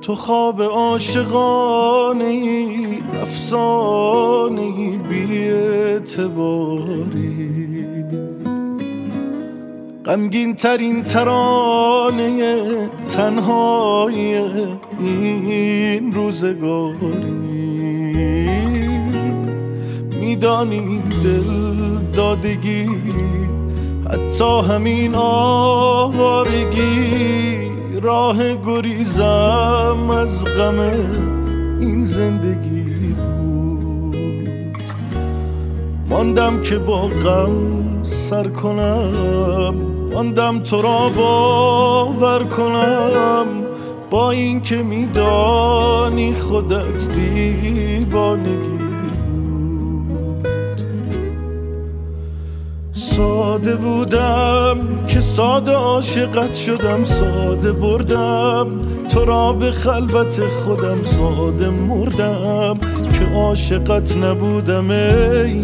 تو خواب عاشقانه ای، افسانه ای، بی اعتباری، غمگین ترین ترانه تنهایی این روزگاری. میدانی دل دادگی حتی همین آوارگی، راه گریزم از غم این زندگی بود. ماندم که با غم سر کنم، ماندم تو را باور کنم، با این که میدانی خودت دیوانگی. ساده بودم که ساده عاشقت شدم، ساده بردم تو را به خلوت خودم، ساده مردم که عاشقت نبودم ای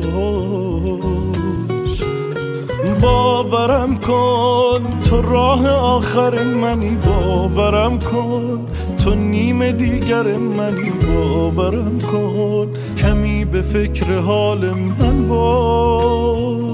کاش. باورم کن تو راه آخر منی، باورم کن تو نیم دیگر منی، باورم کن کمی به فکر حال من باش.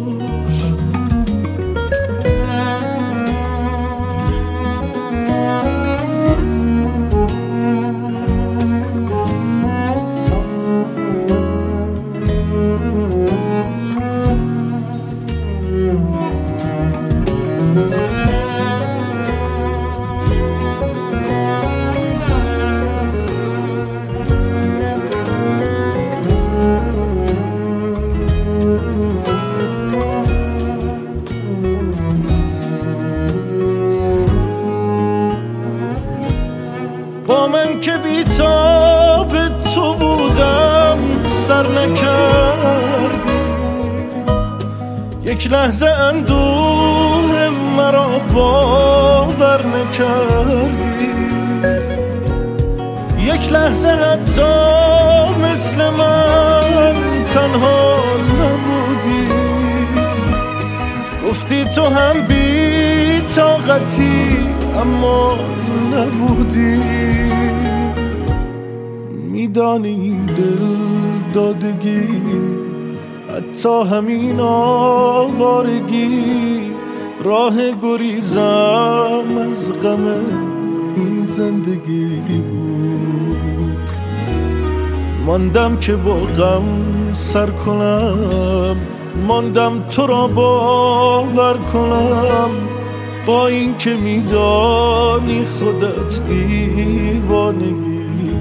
با من که بی‌تاب تو بودم سر نکردی، یک لحظه اندوه مرا باور نکردی، یک لحظه حتی مثل من تنها نبودی. گفتی تو هم بی طاقتی اما نبودی. میدانی این دل دادگی حتی همین آوارگی، راه گریزم از غم این زندگی بود. ماندم که با غم سر کنم، ماندم تو را باور کنم، با این که میدانی خودت دیوانگی بود.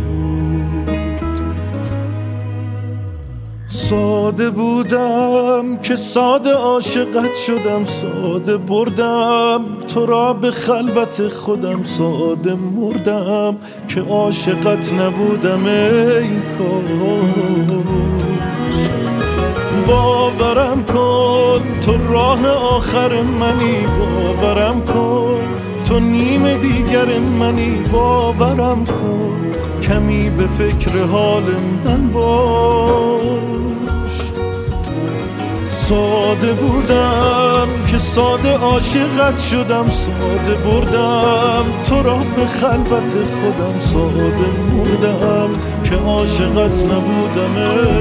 ساده بودم که ساده عاشقت شدم، ساده بردم تو را به خلوت خودم، ساده مردم که عاشقت نبودم ای کاش. باورم کن تو راه آخر منی، باورم کن تو نیم دیگر منی، باورم کن کمی به فکر حال من باش. ساده بودم که ساده عاشقت شدم، ساده بردم تو را به خلوت خودم، ساده مردم که عاشقت نبودم.